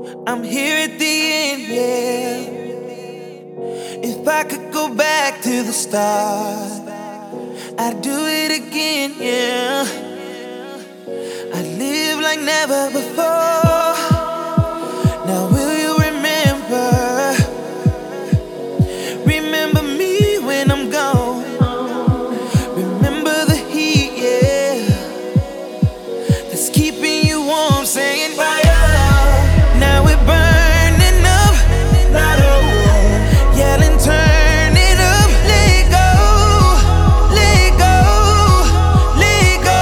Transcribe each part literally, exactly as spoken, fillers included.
I'm here at the end, yeah. If I could go back to the start, I'd do it again, yeah. I'd live like never before. Now will you remember? Remember me when I'm gone. Remember the heat, yeah, that's keeping you warm, saying fire. Now we're burning up, not over. Yelling, turn it up, let go, let go, let go.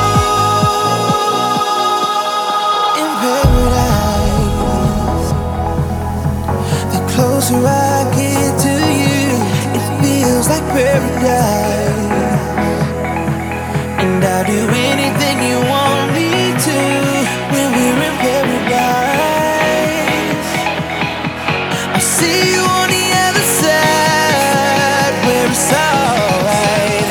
In paradise, the closer I get to you, it feels like paradise. And I'll do anything you want me to when we're in paradise. I'll see you on the other side where it's alright.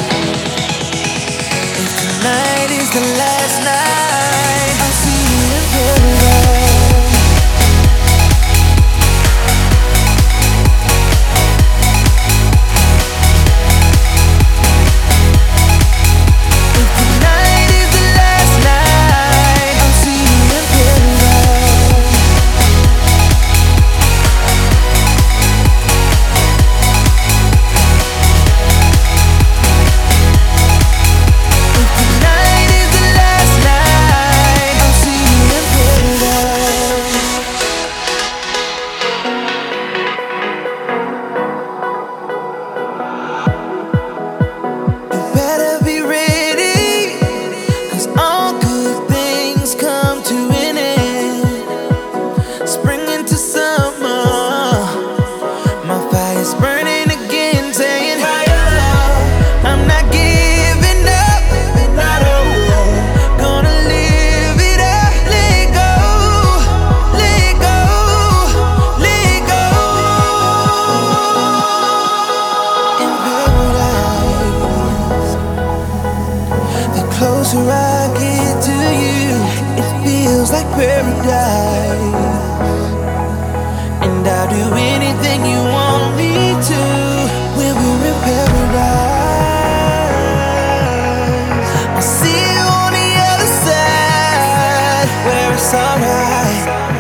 If tonight is the last night, I'll see you in paradise. If tonight is the last night, I'll see you in paradise. If tonight is the last night, I'll see you in paradise. You better be ready, 'cause all good things come to an end. Spring into summer, my fire's burning again, saying fire. I'm not giving up, not over. Gonna live it up, let go, let go, let go. In paradise, the closer I get to you, it feels like paradise. And I'll do anything you want me to when we're in paradise. I'll see you on the other side where it's alright.